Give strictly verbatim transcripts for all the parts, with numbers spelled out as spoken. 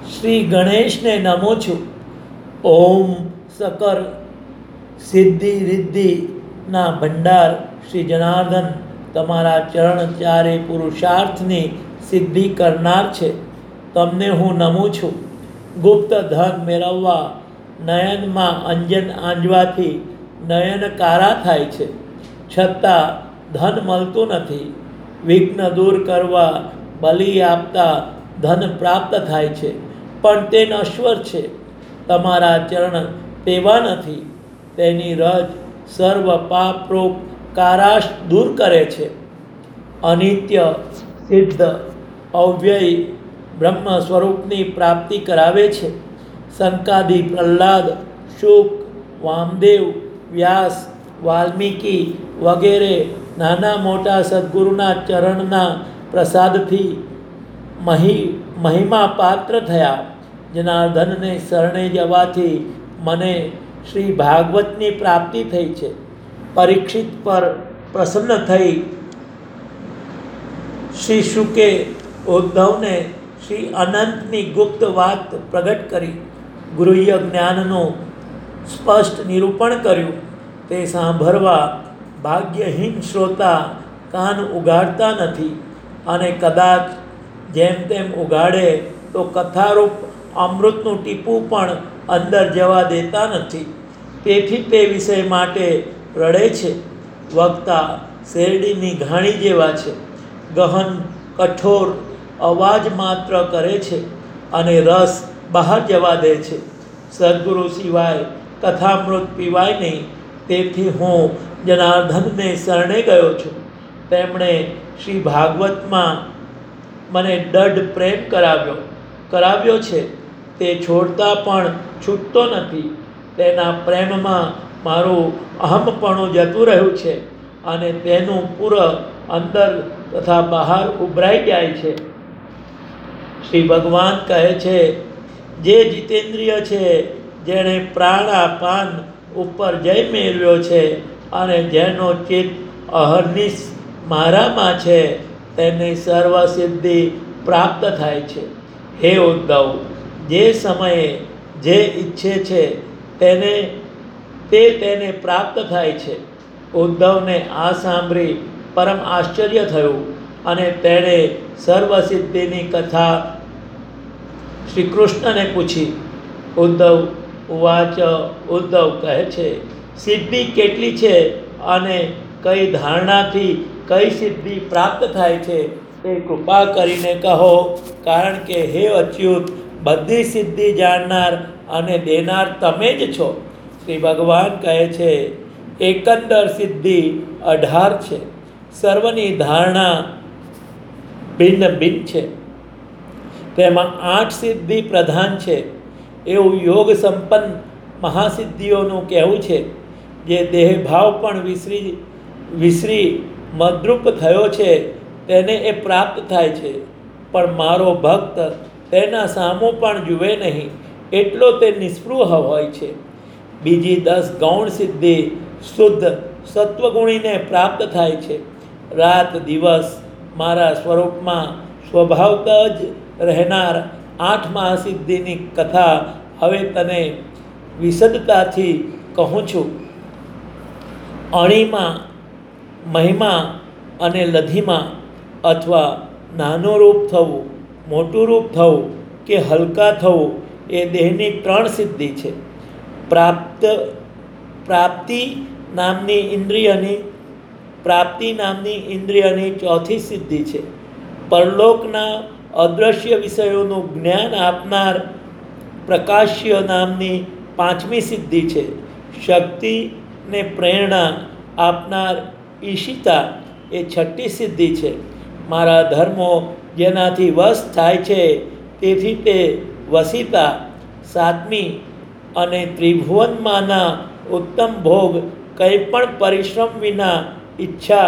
શ્રી ગણેશને નમું છું. ઓમ સકર સિદ્ધિ રિદ્ધિના ભંડાર શ્રી જનાર્દન તમારા ચરણ ચારે પુરુષાર્થની સિદ્ધિ કરનાર છે. તમને હું નમું છું. ગુપ્ત ધન મેળવવા નયનમાં અંજન આંજવાથી નયન કારા થાય છે, છતાં ધન મળતું નથી. વિઘ્ન દૂર કરવા બલિ આપતા ધન પ્રાપ્ત થાય છે, પણ તે નશ્વર છે. તમારા ચરણ તેવા નથી. તેની રજ સર્વ પાપરૂપ કારાશ દૂર કરે છે. અનિત્ય સિદ્ધ અવ્યય બ્રહ્મ સ્વરૂપની પ્રાપ્તિ કરાવે છે. સંકાદી પ્રહલાદ, શુક, વામદેવ, વ્યાસ, વાલ્મીકી વગેરે નાના મોટા સદ્ગુરુના ચરણના પ્રસાદથી મહી મહિમા પાત્ર થયા. જનાર્દનને શરણે જવાથી મને શ્રી ભાગવતની પ્રાપ્તિ થઈ છે. પરીક્ષિત પર પ્રસન્ન થઈ શ્રી શુકે ઉદ્ધવને શ્રી અનંતની ગુપ્ત વાત પ્રગટ કરી. ગૃહ્ય જ્ઞાનનું સ્પષ્ટ નિરૂપણ કર્યું. તે સાંભળવા ભાગ્યહીન શ્રોતા કાન ઉગાડતા નથી, અને કદાચ જેમ તેમ ઉગાડે તો કથારૂપ અમૃતનું ટીપું પણ અંદર જવા દેતા નથી. તેથી તે વિષય માટે રડે છે. વક્તા શેરડીની ઘાણી જેવા છે. ગહન કઠોર અવાજ માત્ર કરે છે અને રસ બહાર જવા દે છે. સદ્ગુરુ સિવાય કથામૃત પીવાય નહીં. તેથી હું જનાર્દનને શરણે ગયો છું. તેમણે શ્રી ભાગવતમાં મને દઢ પ્રેમ કરાવ્યો કરાવ્યો છે. તે છોડતા પણ છૂટતો નથી. તેના પ્રેમમાં મારું અહમપણું જતું રહ્યું છે, અને તેનું પૂર અંદર તથા બહાર ઉભરાઈ જાય છે. શ્રી ભગવાન કહે છે, જે જીતેન્દ્રિય છે, જેણે પ્રાણાપાન ઉપર જય મેળવ્યો છે, અને જેનો ચિત્ત અહર્નિશ મારામાં છે, તેને સર્વ સિદ્ધિ પ્રાપ્ત થાય છે. હે ઉદ્ધવ, જે સમયે જે ઈચ્છે છે તેને તે તેને પ્રાપ્ત થાય છે. ઉદ્ધવને આ સાંભળી પરમ આશ્ચર્ય થયું, અને તેણે સર્વસિદ્ધિની કથા શ્રી કૃષ્ણને પૂછી. ઉદ્ધવ ઉવાચ ઉદ્ધવ કહે છે, સિદ્ધિ કેટલી છે અને કઈ ધારણાથી કઈ સિદ્ધિ પ્રાપ્ત થાય છે તે કૃપા કરીને કહો, કારણ કે હે અચ્યુત, બધી સિદ્ધિ જાણનાર અને દેનાર તમે જ છો. શ્રી ભગવાન કહે છે, એકંદર સિદ્ધિ અઢાર છે. સર્વની ધારણા ભિન્ન ભિન્ન છે. તેમાં આઠ સિદ્ધિ પ્રધાન છે. એવું યોગ સંપન્ન મહાસિદ્ધિઓનું કહેવું છે. જે દેહભાવ પણ વિસરી વિસરી મદ્રુપ થયો છે તેને એ પ્રાપ્ત થાય છે. પણ મારો ભક્ત તેના સામું પણ જુએ નહીં, એટલો તે નિસ્પૃહ હોય છે. બીજી દસ ગૌણ સિદ્ધિ શુદ્ધ સત્વગુણીને પ્રાપ્ત થાય છે. રાત દિવસ મારા સ્વરૂપમાં સ્વભાવત જ રહેનાર આઠ મહાસિદ્ધિની કથા હવે તને વિશદતાથી કહું છું. અણીમાં, મહિમા અને લધીમાં, અથવા નાનું રૂપ થવું, મોટું રૂપ થવું કે હલકા થવું એ દેહની ત્રણ સિદ્ધિ છે. પ્રાપ્ત પ્રાપ્તિ નામની ઇન્દ્રિયની પ્રાપ્તિ નામની ઇન્દ્રિયની ચોથી સિદ્ધિ છે. પરલોકના અદૃશ્ય વિષયોનું જ્ઞાન આપનાર પ્રકાશ્ય નામની પાંચમી સિદ્ધિ છે. શક્તિ ને પ્રેરણા આપનાર ઈશિતા એ છઠ્ઠી સિદ્ધિ છે. મારા ધર્મો જેનાથી વશ થાય છે તેથી તે વસિતા સાતમી, અને ત્રિભુવનમાંના ઉત્તમ ભોગ કંઈ પણ પરિશ્રમ વિના ઈચ્છા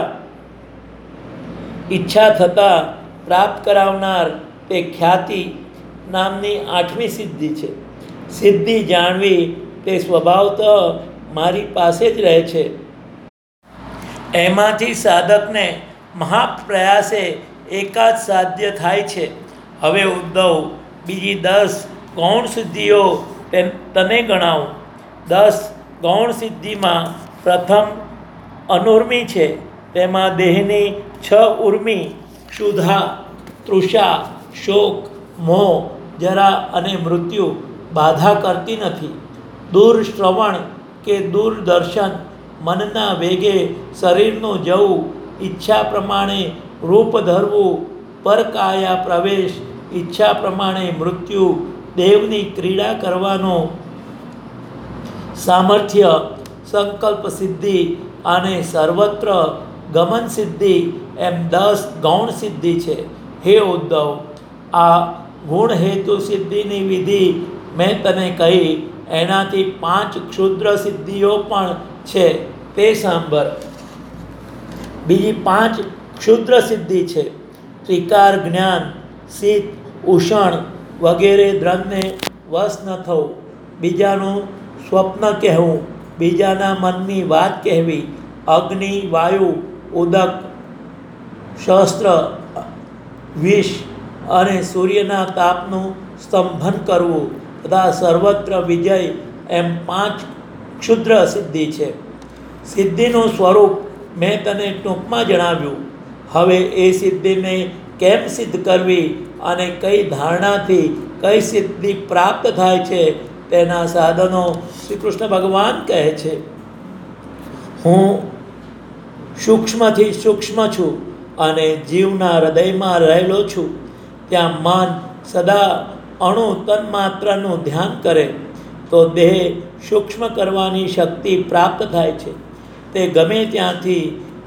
ઈચ્છા થતાં પ્રાપ્ત કરાવનાર તે ખ્યાતિ નામની આઠમી સિદ્ધિ છે. સિદ્ધિ જાણવી તે સ્વભાવતઃ મારી પાસે જ રહે છે. એમાંથી સાધકને મહાપ્રયાસે એકાદ સાધ્ય થાય છે. હવે ઉદ્ધવ, બીજી દસ ગૌણ સિદ્ધિઓ તને ગણાવું. દસ ગૌણ સિદ્ધિમાં પ્રથમ અનુર્મી છે. તેમાં દેહની છ ઉર્મી ક્ષુધા, તૃષા, શોક, મોહ, જરા અને મૃત્યુ બાધા કરતી નથી. દૂરશ્રવણ કે દૂરદર્શન, મનના વેગે શરીરનું જવું, ઈચ્છા પ્રમાણે રૂપ ધરવું, પરકાયા પ્રવેશ, ઈચ્છા પ્રમાણે મૃત્યુ, દેવની ક્રીડા કરવાનો સામર્થ્ય, સંકલ્પ સિદ્ધિ અને સર્વત્ર ગમન સિદ્ધિ એમ દસ ગૌણ સિદ્ધિ છે. હે ઉદ્ધવ, આ ગુણ હેતુ સિદ્ધિની વિધિ મેં તને કહી. એનાથી પાંચ ક્ષુદ્ર સિદ્ધિઓ પણ છે, તે સાંભળ. બીજી પાંચ ક્ષુદ્ર સિદ્ધિ છે. ત્રિકાર જ્ઞાન, શીત, ઉષણ વગેરે દ્રવ્યને વશ ન થવું, બીજાનું સ્વપ્ન કહેવું, બીજાના મનની વાત કહેવી, અગ્નિ, વાયુ, ઉદક, શસ્ત્ર, વિષ અને સૂર્યના તાપનું સ્તંભન કરવું તથા સર્વત્ર વિજય એમ પાંચ ક્ષુદ્ર સિદ્ધિ છે. સિદ્ધિનું સ્વરૂપ મેં તને ટૂંકમાં જણાવ્યું. હવે એ સિદ્ધિને કેમ સિદ્ધ કરવી અને કઈ ધારણાથી કઈ સિદ્ધિ પ્રાપ્ત થાય છે તેના સાધનો શ્રી કૃષ્ણ ભગવાન કહે છે. હું સૂક્ષ્મથી સૂક્ષ્મ છું અને જીવના હૃદયમાં રહેલો છું. ત્યાં મન સદા અણુ તન્માત્રનું ધ્યાન કરે તો દેહ સૂક્ષ્મ કરવાની શક્તિ પ્રાપ્ત થાય છે. તે ગમે ત્યાંથી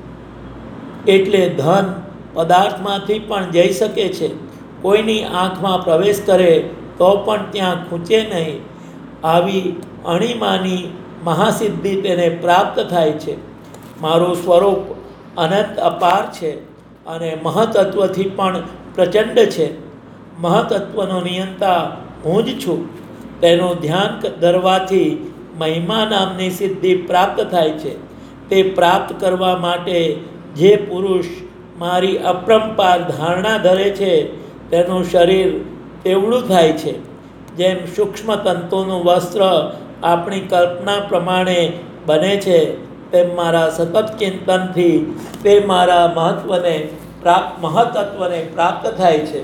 એટલે ધન પદાર્થમાંથી પણ જઈ શકે છે. કોઈની આંખમાં પ્રવેશ કરે તો પણ ત્યાં ખૂંચે નહીં. આવી અણીમાની મહાસિદ્ધિ તેને પ્રાપ્ત થાય છે. મારું સ્વરૂપ અનંત અપાર છે અને મહતત્વથી પણ પ્રચંડ છે. મહતત્વનો નિયંતા હું જ છું. તેનું ધ્યાન ધરવાથી મહિમા નામની સિદ્ધિ પ્રાપ્ત થાય છે. તે પ્રાપ્ત કરવા માટે જે પુરુષ મારી અપરંપાર ધારણા ધરે છે તેનું શરીર તેવડું થાય છે. જેમ સૂક્ષ્મ તંતુનું વસ્ત્ર આપણી કલ્પના પ્રમાણે બને છે તેમ મારા સતત ચિંતનથી તે મારા મહત્વને પ્રાપ્ત મહતત્વને પ્રાપ્ત થાય છે.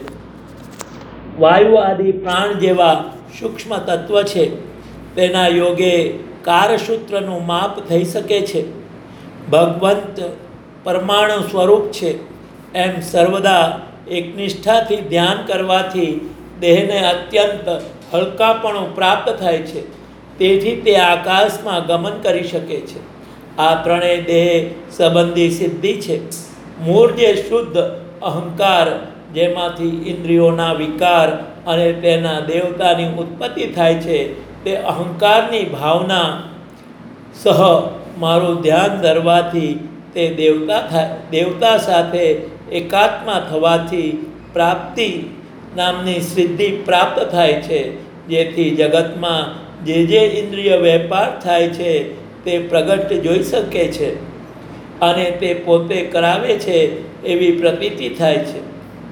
વાયુ આદિ પ્રાણ જેવા સૂક્ષ્મ તત્વ છે. તેના યોગે કારસૂત્રનું માપ થઈ શકે છે. ભગવંત પરમાણુ સ્વરૂપ છે એમ સર્વદા એકનિષ્ઠાથી ધ્યાન કરવાથી દેહને અત્યંત હલકાપણું પ્રાપ્ત થાય છે. તેથી તે આકાશમાં ગમન કરી શકે છે. આ ત્રણેય દેહ સંબંધી સિદ્ધિ છે. મૂળ જે શુદ્ધ અહંકાર, જેમાંથી ઇન્દ્રિયોના વિકાર અને તેના દેવતાની ઉત્પત્તિ થાય છે, તે અહંકારની ભાવના સહ મારું ધ્યાન ધરવાથી તે દેવતા થાય દેવતા સાથે એકાત્મા થવાથી પ્રાપ્તિ નામની સિદ્ધિ પ્રાપ્ત થાય છે. જેથી જગતમાં જે જે ઇન્દ્રિય વેપાર થાય છે તે પ્રગટ જોઈ શકે છે અને તે પોતે કરાવે છે એવી પ્રતીતિ થાય છે.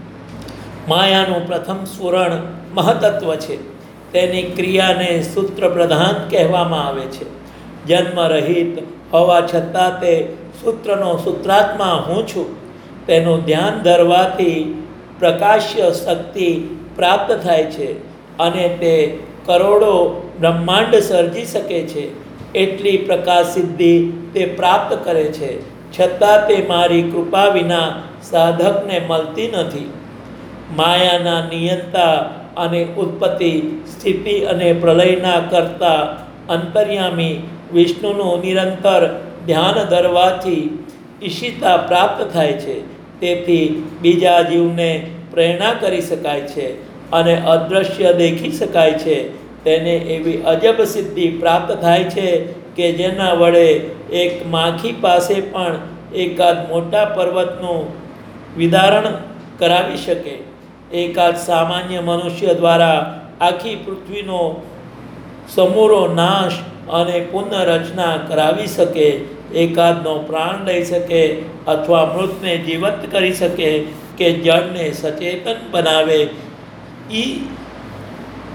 માયાનું પ્રથમ સ્ફુરણ મહતત્વ છે. તેની ક્રિયાને સૂત્ર પ્રધાન કહેવામાં આવે છે. જન્મ રહિત હોવા છતાં તે સૂત્રનો સૂત્રાત્મા હું છું. તેનું ધ્યાન ધરવાથી પ્રકાશ્ય શક્તિ પ્રાપ્ત થાય છે અને તે કરોડો બ્રહ્માંડ સર્જી શકે છે. એટલી પ્રકાશ સિદ્ધિ તે પ્રાપ્ત કરે છે. છતાં તે મારી કૃપા વિના સાધકને મળતી નથી. માયાના નિયંતા અને ઉત્પત્તિ, સ્થિતિ અને પ્રલયના કરતા અંતર્યામી વિષ્ણુનું નિરંતર ધ્યાન ધરવાથી ઈશિતા પ્રાપ્ત થાય છે. તેથી બીજા જીવને પ્રેરણા કરી શકાય છે અને અદૃશ્ય દેખી શકાય છે. તેને એવી અજબ સિદ્ધિ પ્રાપ્ત થાય છે કે જેના વડે એક માખી પાસે પણ એકાદ મોટા પર્વતનું વિદારણ કરાવી શકે. એકાદ સામાન્ય મનુષ્ય દ્વારા આખી પૃથ્વીનો સમૂરો નાશ અને પુનઃરચના કરાવી શકે. એકાદનો પ્રાણ લઈ શકે અથવા મૃતને જીવંત કરી શકે કે જળને સચેતન બનાવે. ઈ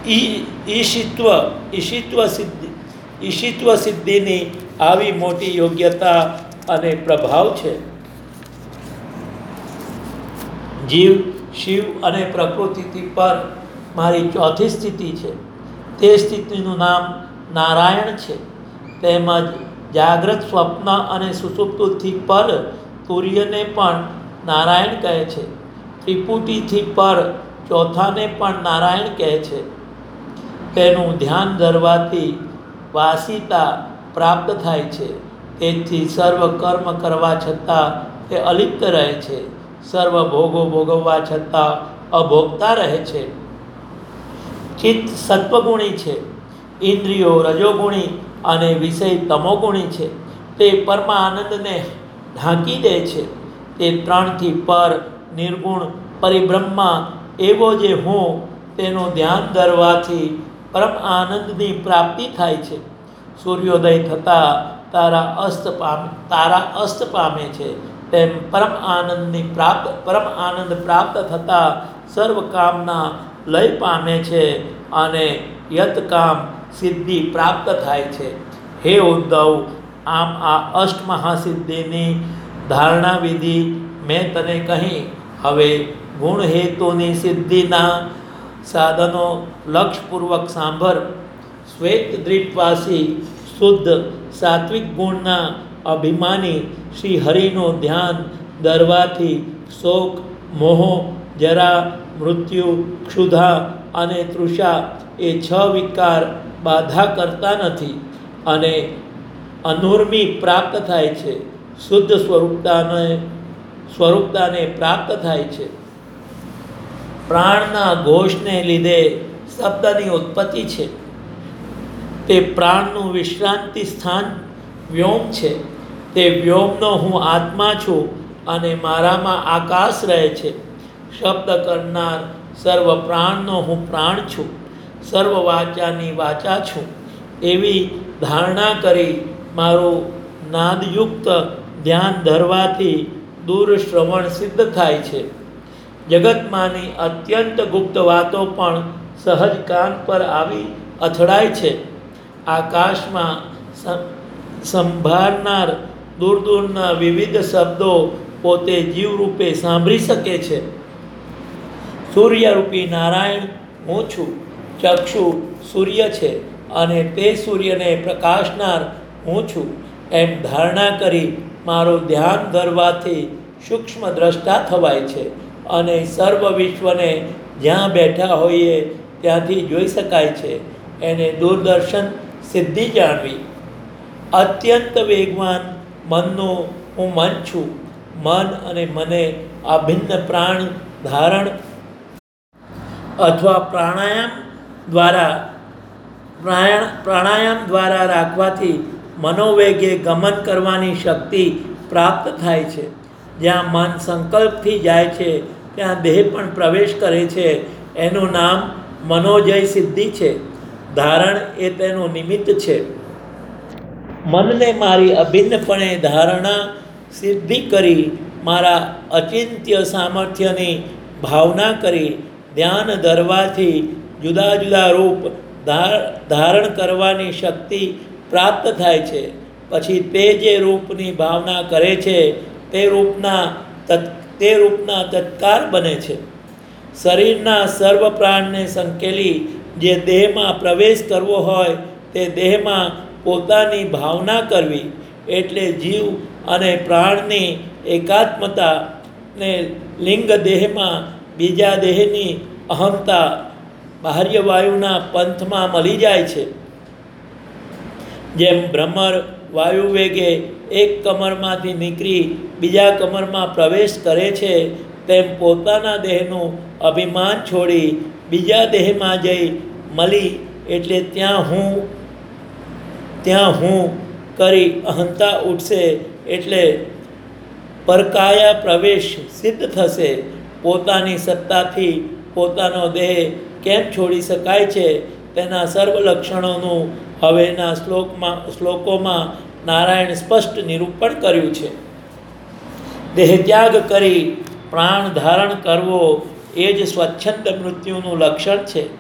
ઈ ઈશિત્વ ઈશિત્વ સિદ્ધિ ઈશિત્વ સિદ્ધિની આવી મોટી યોગ્યતા અને પ્રભાવ છે. જીવ શિવ અને પ્રકૃતિથી પર મારી ચોથી સ્થિતિ છે. તે સ્થિતિનું નામ નારાયણ છે. તેમજ જાગ્રત, સ્વપ્ન અને સુષુપ્તિથી પર તુર્યને પણ નારાયણ કહે છે. ત્રિપુટીથી પર ચોથાને પણ નારાયણ કહે છે. તેનું ધ્યાન ધરવાથી વાસિતા પ્રાપ્ત થાય છે. તેથી સર્વ કર્મ કરવા છતાં તે અલિપ્ત રહે છે. સર્વ ભોગો ભોગવવા છતાં અભોગતા રહે છે. ચિત્ત સત્વગુણી છે. ઇન્દ્રિયો રજોગુણી અને વિષય તમોગુણી છે. તે પરમાનંદને ઢાંકી દે છે. તે ત્રણથી પર નિર્ગુણ પરિબ્રહ્મા એવો જે હું તેનું ધ્યાન ધરવાથી પરમ આનંદની પ્રાપ્તિ થાય છે. સૂર્યોદય થતાં તારા અસ્ત પામે તારા અસ્ત પામે છે. તેમ પરમ આનંદની પ્રાપ્ત પરમ આનંદ પ્રાપ્ત થતાં સર્વ કામના લય પામે છે અને યત કામ સિદ્ધિ પ્રાપ્ત થાય છે. હે ઉદ્ધવ, આમ આ અષ્ટમહાસિદ્ધિની ધારણા વિધિ મેં તને કહી. હવે ગુણ હેતુની સિદ્ધિના સાધનો લક્ષપૂર્વક સાંભળ. શ્વેત દ્વીપવાસી શુદ્ધ સાત્વિક ગુણના અભિમાની શ્રી હરિનું ધ્યાન ધરવાથી શોક, મોહ, જરા, મૃત્યુ, ક્ષુધા અને તૃષા એ છ વિકાર બાધા કરતા નથી અને અનુર્મી પ્રાપ્ત થાય છે. શુદ્ધ સ્વરૂપતાને સ્વરૂપતાને પ્રાપ્ત થાય છે. પ્રાણના ઘોષને લીધે શબ્દની ઉત્પત્તિ છે. તે પ્રાણનું વિશ્રાંતિ સ્થાન વ્યોમ છે. તે વ્યોમનો હું આત્મા છું અને મારામાં આકાશ રહે છે. શબ્દ કરનાર સર્વ પ્રાણનો હું પ્રાણ છું. સર્વ વાચાની વાચા છું. એવી ધારણા કરી મારું નાદયુક્ત ધ્યાન ધરવાથી દૂર શ્રવણ સિદ્ધ થાય છે. જગતમાંની અત્યંત ગુપ્ત વાતો પણ સહજ કાન પર આવી અથડાય છે. આકાશમાં સંભાળનાર દૂર દૂરના વિવિધ શબ્દો પોતે જીવરૂપે સાંભળી શકે છે. સૂર્યરૂપી નારાયણ હું છું. ચક્ષુ સૂર્ય છે અને તે સૂર્યને પ્રકાશનાર હું છું. એમ ધારણા કરી મારું ધ્યાન ધરવાથી સૂક્ષ્મ દ્રષ્ટા થવાય છે અને સર્વ વિશ્વને જ્યાં બેઠા હોઈએ ત્યાંથી જોઈ શકાય છે. એને દૂરદર્શન સિદ્ધિ જાણવી. અત્યંત વેગવાન મનનું હું મન છું. મન અને મને આ ભિન્ન પ્રાણ ધારણ અથવા પ્રાણાયામ દ્વારા પ્રાણ પ્રાણાયામ દ્વારા રાખવાથી મનોવેગે ગમન કરવાની શક્તિ પ્રાપ્ત થાય છે. જ્યાં મન સંકલ્પથી જાય છે ત્યાં દેહ પણ પ્રવેશ કરે છે. એનું નામ મનોજય સિદ્ધિ છે. ધારણ એ તેનું નિમિત્ત છે. મનને મારી અભિન્નપણે ધારણા સિદ્ધિ કરી મારા અચિંત્ય સામર્થ્યની ભાવના કરી ધ્યાન ધરવાથી જુદા જુદા રૂપ ધારણ કરવાની શક્તિ પ્રાપ્ત થાય છે. પછી તે જે રૂપની ભાવના કરે છે તે રૂપના તે રૂપના તત્કાર બને છે. શરીરના સર્વ પ્રાણને સંકેલી જે દેહમાં પ્રવેશ કરવો હોય તે દેહમાં પોતાની ભાવના કરવી. એટલે જીવ અને પ્રાણની એકાત્મતા ને લિંગ દેહમાં બીજા દેહની અહંતા બાહ્ય વાયુના પંથમાં મળી જાય છે. જેમ ભ્રમર વાયુ વેગે એક કમરમાંથી નીકળી બીજા કમરમાં પ્રવેશ કરે છે તેમ પોતાના દેહનું અભિમાન છોડી બીજા દેહમાં જઈ મળી એટલે ત્યાં હું ત્યાં હું કરી અહંતા ઉઠશે એટલે પરકાયા પ્રવેશ સિદ્ધ થશે. પોતાની સત્તાથી પોતાનો દેહ કેમ છોડી શકાય છે તેના સર્વ લક્ષણોનું હવેના શ્લોકમાં શ્લોકોમાં નારાયણ સ્પષ્ટ નિરૂપણ કર્યું છે. દેહ ત્યાગ કરી પ્રાણ ધારણ કરવો એ જ સ્વચ્છંદ મૃત્યુનું લક્ષણ છે.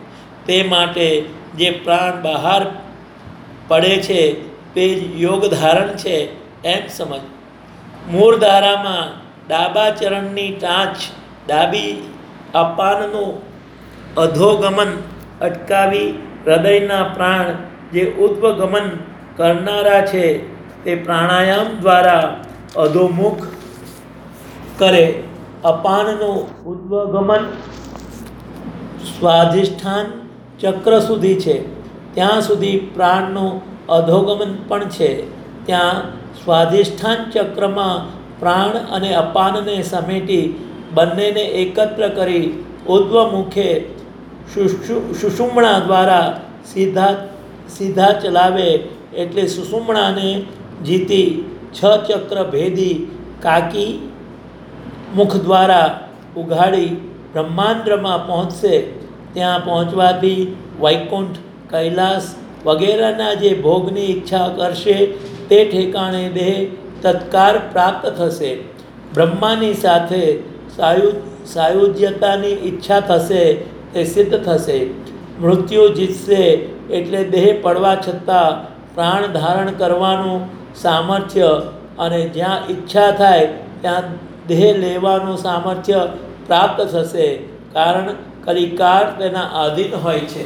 તે માટે જે પ્રાણ બહાર પડે છે તે જ યોગ ધારણ છે એમ સમજ. મૂળ ધારામાં ડાબા ચરણની ટાંચ ડાબી અપાનનું અધોગમન અટકાવી હૃદયના પ્રાણ જે ઉદ્વગમન કરનારા છે તે પ્રાણાયામ દ્વારા અધોમુખ કરે. અપાનનું ઉદ્વગમન સ્વાધિષ્ઠાન ચક્ર સુધી છે, ત્યાં સુધી પ્રાણનું અધોગમન પણ છે. ત્યાં સ્વાધિષ્ઠાન ચક્રમાં પ્રાણ અને અપાનને સમેટી બંનેને એકત્ર કરી ઉદ્વમુખે સુષુમ્ણા દ્વારા સીધા સીધા ચલાવે એટલે સુષુમ્ણાને જીતી છ ચક્ર ભેદી કાકી મુખ દ્વારા ઉઘાડી બ્રહ્માંડમાં પહોંચશે. ત્યાં પહોંચવાથી વૈકુંઠ, કૈલાસ વગેરેના જે ભોગની ઈચ્છા કરશે તે ઠેકાણે દેહ તત્કાર પ્રાપ્ત થશે. બ્રહ્માની સાથે સાયુ સાયુજ્યતાની ઈચ્છા થશે તે સિદ્ધ થશે. મૃત્યુ જીતશે એટલે દેહ પડવા છતાં પ્રાણ ધારણ કરવાનું સામર્થ્ય અને જ્યાં ઈચ્છા થાય ત્યાં દેહ લેવાનું સામર્થ્ય પ્રાપ્ત થશે. કારણ કલિકાળ તેના આધીન હોય છે.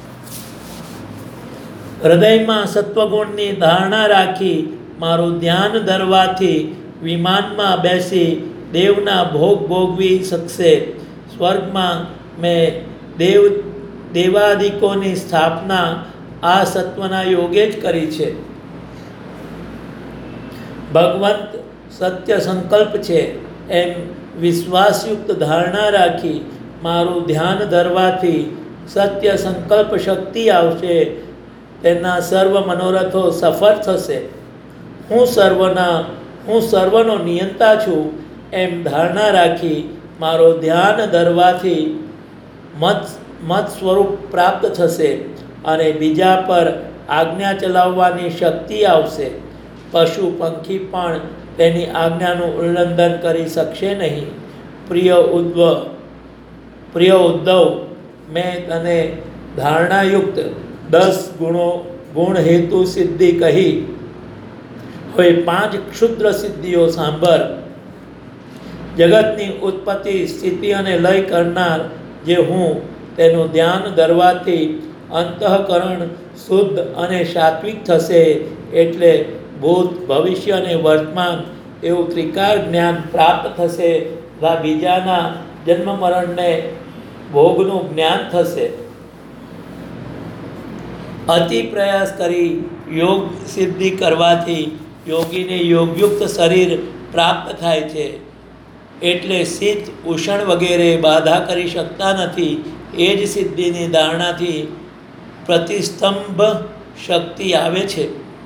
હૃદયમાં સત્વગુણની ધારણા રાખી મારું ધ્યાન ધરવાથી વિમાનમાં બેસી દેવના ભોગ ભોગવી શકશે. સ્વર્ગમાં મેં દેવ દેવાદિકોની સ્થાપના આ સત્વના યોગે જ કરી છે. ભગવંત સત્ય સંકલ્પ છે એમ વિશ્વાસયુક્ત ધારણા રાખી મારું ધ્યાન ધરવાથી સત્ય સંકલ્પ શક્તિ આવશે. તેના સર્વ મનોરથો સફળ થશે. હું સર્વના હું સર્વનો નિયંતા છું એમ ધારણા રાખી મારો ધ્યાન ધરવાથી મત મત સ્વરૂપ પ્રાપ્ત થશે અને બીજા પર આજ્ઞા ચલાવવાની શક્તિ આવશે. પશુ પંખી પણ તેની આજ્ઞાનું ઉલ્લંઘન કરી શકશે નહીં. પ્રિય ઉદ્વ પ્રિય ઉદ્ધવ, મેં તને ધારણાયુક્ત દસ ગુણો ગુણ હેતુ સિદ્ધિ કહી. હવે પાંચ ક્ષુદ્ર સિદ્ધિઓ સાંભળ. જગતની ઉત્પત્તિ, સ્થિતિ અને લય કરનાર જે હું, તેનું ધ્યાન ધરવાથી અંતઃકરણ શુદ્ધ અને સાત્વિક થશે. એટલે ભૂત, ભવિષ્ય અને વર્તમાન એવું ત્રિકાળ જ્ઞાન પ્રાપ્ત થશે. તથા બીજાના જન્મ મરણને ભોગનું જ્ઞાન થશે. અતિ પ્રયાસ કરી યોગ સિદ્ધિ કરવાથી યોગીને યોગયુક્ત શરીર પ્રાપ્ત થાય છે. એટલે શીત, ઉષ્ણ વગેરે બાધા કરી શકતા નથી. એ જ સિદ્ધિની ધારણાથી પ્રતિસ્તંભ શક્તિ આવે છે,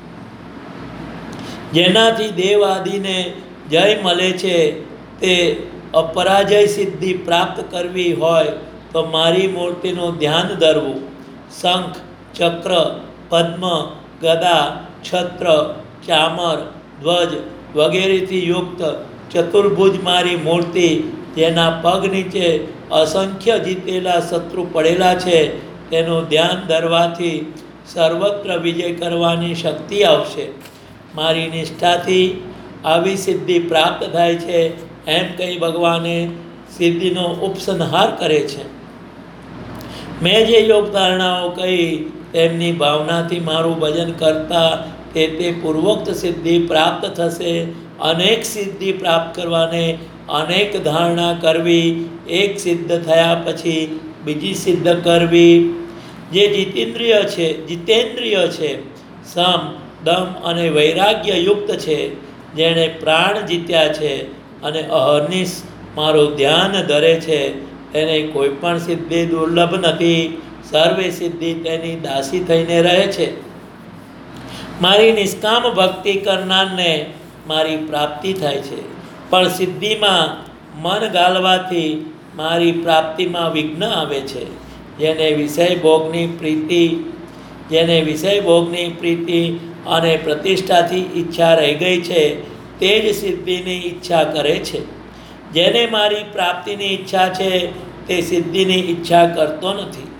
જેનાથી દેવ આદિને જય મળે છે. તે અપરાજય સિદ્ધિ પ્રાપ્ત કરવી હોય તો મારી મૂર્તિનું ધ્યાન ધરવું. શંખ, ચક્ર, પદ્મ, ગદા, છત્ર, ચામર, ધ્વજ વગેરેથી યુક્ત ચતુર્ભુજ મારી મૂર્તિ, જેના પગ નીચે અસંખ્ય જીતેલા શત્રુ પડેલા છે, તેનું ધ્યાન ધરવાથી સર્વત્ર વિજય કરવાની શક્તિ આવશે. મારી નિષ્ઠાથી આવી સિદ્ધિ પ્રાપ્ત થાય છે એમ કહી ભગવાને સિદ્ધિનો ઉપસંહાર કરે છે. મેં જે યોગ ધારણાઓ કહી તેમની ભાવનાથી મારું ભજન કરતા તે તે પૂર્વોક્ત સિદ્ધિ પ્રાપ્ત થશે. અનેક સિદ્ધિ પ્રાપ્ત કરવાને અનેક ધારણા કરવી, એક સિદ્ધ થયા પછી બીજી સિદ્ધ કરવી. જે જીતેન્દ્રિય છે જીતેન્દ્રિય છે સમ, દમ અને વૈરાગ્ય યુક્ત છે, જેણે પ્રાણ જીત્યા છે અને અહર્નિશ મારું ધ્યાન ધરે છે, તેને કોઈ પણ સિદ્ધિ દુર્લભ નથી. સર્વે સિદ્ધિ તેની દાસી થઈને રહે છે. મારી નિષ્કામ ભક્તિ કરનારને મારી પ્રાપ્તિ થાય છે. પણ સિદ્ધિમાં મન ગાળવાથી મારી પ્રાપ્તિમાં વિઘ્ન આવે છે. જેને વિષય ભોગની પ્રીતિ જેને વિષય ભોગની પ્રીતિ અને પ્રતિષ્ઠાથી ઈચ્છા રહી ગઈ છે, તે જ સિદ્ધિની ઈચ્છા કરે છે. જેને મારી પ્રાપ્તિની ઈચ્છા છે તે સિદ્ધિની ઈચ્છા કરતો નથી.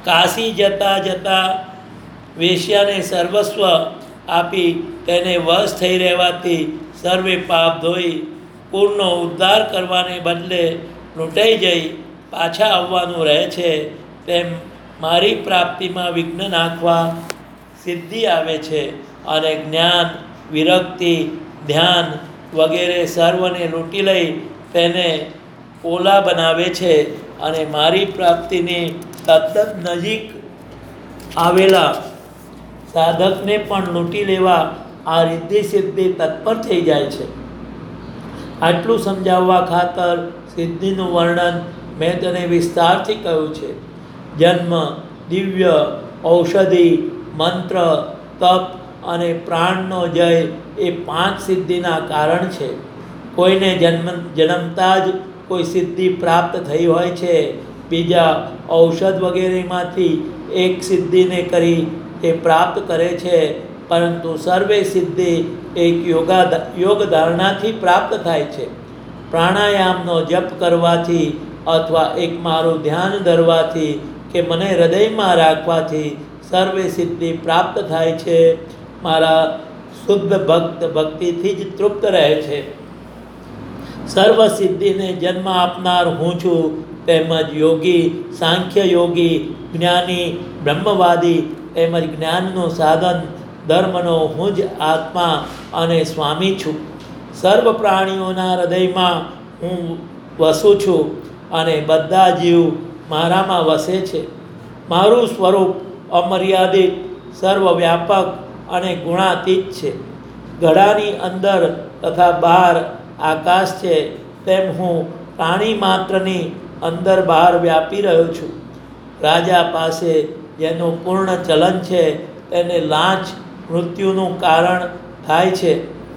કાશી જતાં જતાં વેશ્યાને સર્વસ્વ આપી તેને વશ થઈ રહેવાથી સર્વે પાપ ધોઈ પૂરનો ઉદ્ધાર કરવાને બદલે લૂંટાઈ જઈ પાછા આવવાનું રહે છે, તેમ મારી પ્રાપ્તિમાં વિઘ્ન નાખવા સિદ્ધિ આવે છે અને જ્ઞાન, વિરક્તિ, ધ્યાન વગેરે સર્વને લૂંટી લઈ તેને પોલા બનાવે છે અને મારી પ્રાપ્તિની તદ્દન નજીક આવેલા સાધકને પણ લૂંટી લેવા આ રિદ્ધિ સિદ્ધિ તત્પર થઈ જાય છે. આટલું સમજાવવા ખાતર સિદ્ધિનું વર્ણન મેં તને વિસ્તારથી કહ્યું છે. જન્મ, દિવ્ય, ઔષધિ, મંત્ર, તપ અને પ્રાણનો જય એ પાંચ સિદ્ધિના કારણ છે. કોઈને જન્મ જન્મતા જ કોઈ સિદ્ધિ પ્રાપ્ત થઈ હોય છે. બીજા ઔષધ વગેરેમાંથી એક સિદ્ધિને કરી એ પ્રાપ્ત કરે છે, પરંતુ સર્વે સિદ્ધિ એક યોગા યોગ ધારણાથી પ્રાપ્ત થાય છે. પ્રાણાયામનો જપ કરવાથી અથવા એક મારું ધ્યાન ધરવાથી કે મને હૃદયમાં રાખવાથી સર્વે સિદ્ધિ પ્રાપ્ત થાય છે. મારા શુદ્ધ ભક્ત ભક્તિથી જ તૃપ્ત રહે છે. સર્વ સિદ્ધિને જન્મ આપનાર હું છું. તેમજ યોગી, સાંખ્ય યોગી, જ્ઞાની, બ્રહ્મવાદી તેમજ જ્ઞાનનું સાધન ધર્મનો હું જ આત્મા અને સ્વામી છું. સર્વ પ્રાણીઓના હૃદયમાં હું વસું છું અને બધા જીવ મારામાં વસે છે. મારું સ્વરૂપ અમર્યાદિત, સર્વવ્યાપક અને ગુણાતીત છે. ઘડાની અંદર તથા બહાર આકાશ છે, તેમ હું પ્રાણી માત્રની અંદર બહાર વ્યાપી રહ્યો છું. રાજા પાસે જેનું પૂર્ણ ચલન છે તેને લાંચ મૃત્યુનું કારણ થાય છે,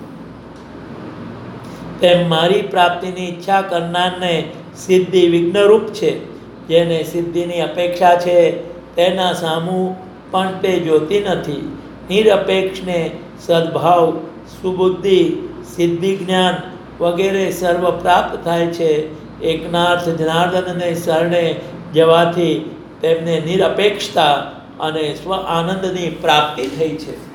તેમ મારી પ્રાપ્તિની ઈચ્છા કરનારને સિદ્ધિ વિઘ્નરૂપ છે. જેને સિદ્ધિની અપેક્ષા છે તેના સામું પણ તે જોતી નથી. નિરપેક્ષને સદ્ભાવ, સુબુદ્ધિ, સિદ્ધિ, જ્ઞાન વગેરે સર્વ પ્રાપ્ત થાય છે. એકનાથ જનાર્દનને શરણે જવાથી તેમને નિરપેક્ષતા અને સ્વ આનંદની પ્રાપ્તિ થઈ છે.